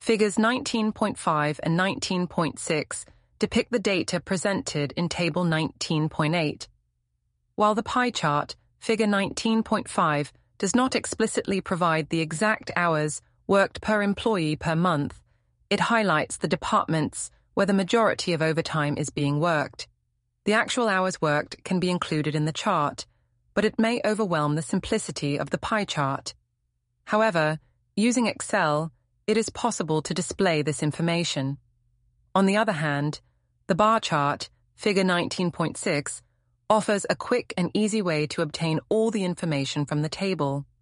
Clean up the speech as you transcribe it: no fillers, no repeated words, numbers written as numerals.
Figures 19.5 and 19.6 depict the data presented in Table 19.8. While the pie chart, Figure 19.5, does not explicitly provide the exact hours worked per employee per month, it highlights the departments where the majority of overtime is being worked. The actual hours worked can be included in the chart, but it may overwhelm the simplicity of the pie chart. However, using Excel, it is possible to display this information. On the other hand, the bar chart, Figure 19.6, offers a quick and easy way to obtain all the information from the table.